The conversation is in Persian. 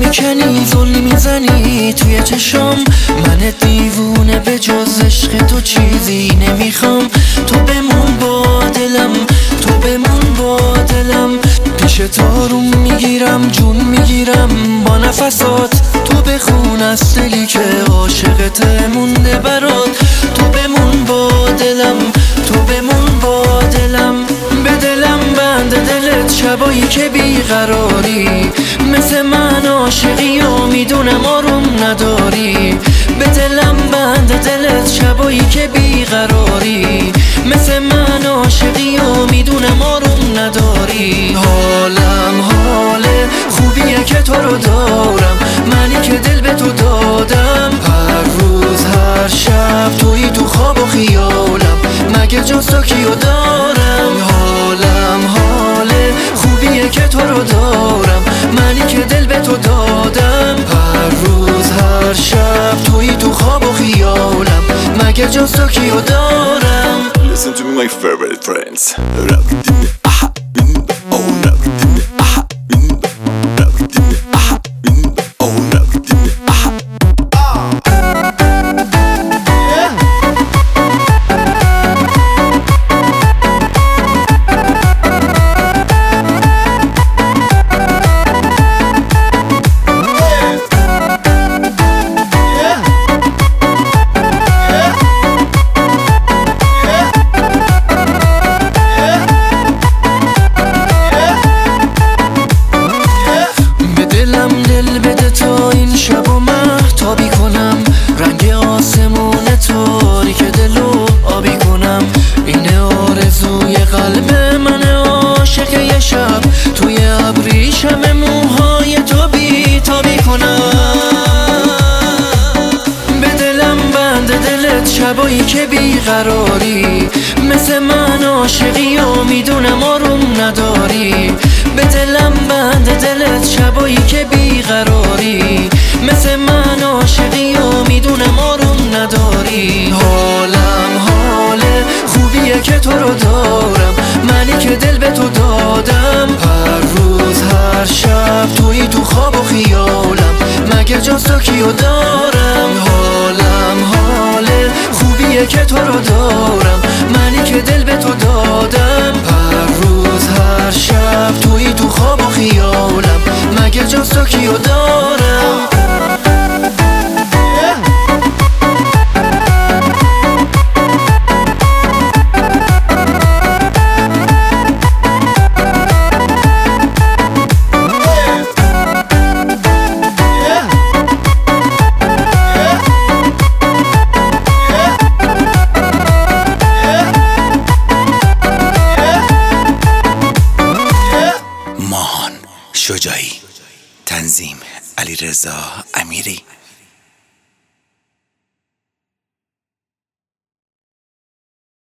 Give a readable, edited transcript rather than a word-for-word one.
میکنی زل میزنی توی چشام، من دیوونه به جز عشق تو چیزی نمیخوام. تو بمون با دلم، تو بمون با دلم، پیش تو رو میگیرم جون میگیرم با نفسات. تو بخون از دلی که عاشقت مونده برات. تو بمون با دلم، تو بمون با دلم، به دلم بند دلت شبایی که بیقراری، مثل من عاشقی و میدونم آروم نداری. به دلم بند دلت شبایی که بیقراری، مثل من عاشقی و میدونم آروم نداری. حالم حال خوبیه که تو رو دارم، منی که دل به تو دادم. هر روز هر شب تویی تو خواب و خیالم، مگه جز تو کیو دارم. حالم حال خوبیه که تو رو دارم، منی که دل به تو دادم. هر روز هر شب تویی تو خواب و خیالم، مگه جز تو کیو دارم. Listen to me my favorite friends. دل بده تا این شب و مهتابی کنم، رنگ آسمون تاریک دلو آبی کنم. این آرزوی قلب من عاشق یه شب، توی ابریشم موهای تو بیتابی کنم. به دلم بند دلت شبایی که بیقراری، مثل من عاشقی و میدونم آروم نداری. به دلم بند دلت شبایی که بیقراری، مثل من عاشقی و میدونم آروم نداری. حالم حال خوبیه که تو رو دارم، منی که دل به تو دادم. هر روز هر شب تویی تو خواب و خیالم، مگه جز تو کیو دارم. حالم حال خوبیه که تو رو دارم، منی که دل به تو دادم. هر روز هر شب تویی تو خواب و خیالم، مگه جز تو کیو دارم. شجاعی، تنظیم علیرضا امیری.